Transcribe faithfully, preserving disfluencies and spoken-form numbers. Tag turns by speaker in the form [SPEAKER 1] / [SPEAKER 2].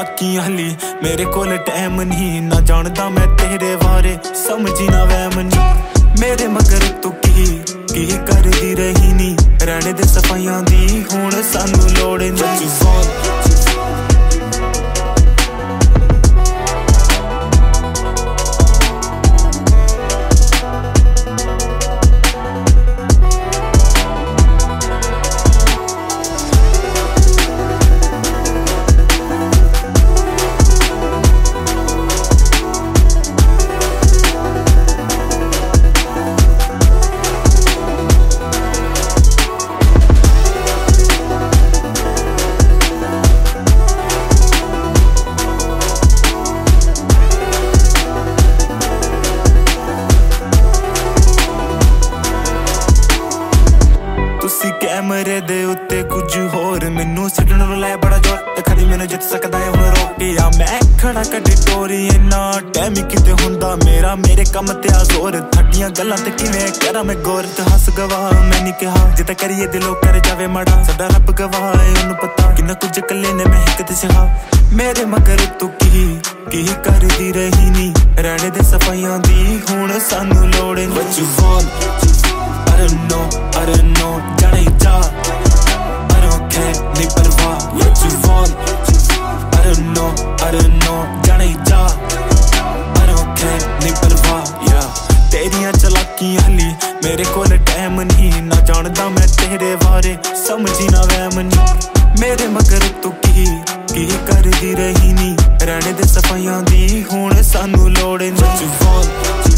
[SPEAKER 1] चलाकियां हली मेरे कोल टाइम नहीं ना जानदा मैं तेरे बारे समझी ना वैम नहीं मेरे मगर तू की की करदी रही नी रहने दे सफाइयां दी हुण सानू लोड़ नहीं कैमरे दे उत्ते कुछ होर मैनू सिटण नु लै बड़ा जोर ते खड़ी मैनू जित सकदा है हुण रोकिया मैं खड़ा कड्डी टोरी इन्ना टाइम किते हुंदा मेरा मेरे कम ते आ जोर थड्डियां गल्लां ते किवें करा मैं गौर ते हस गवाह मैं नहीं कहा जिते करिए दिलों कर जावे मड़ा साडा रब गवाह है ओनू पता किन्ना कुछ कल्ले ने मैं हिक ते सिखा मेरे मगर तू की की करदी रही नी रहने दे सफाइयां दी हुण सानू लोड़ नहीं I don't know, I don't know, जाने जा I don't care, नहीं परवाह what you want I don't know, I don't know, जाने जा I don't care, नहीं परवाह yeah तेरियां चलाकियां हली मेरे कोल टाइम नहीं ना जानदा मैं तेरे बारे समझी ना वैम नहीं मेरे मगर तू की की करदी रही नी रहने दे सफाइयां दी हुण सानू लोड़ नहीं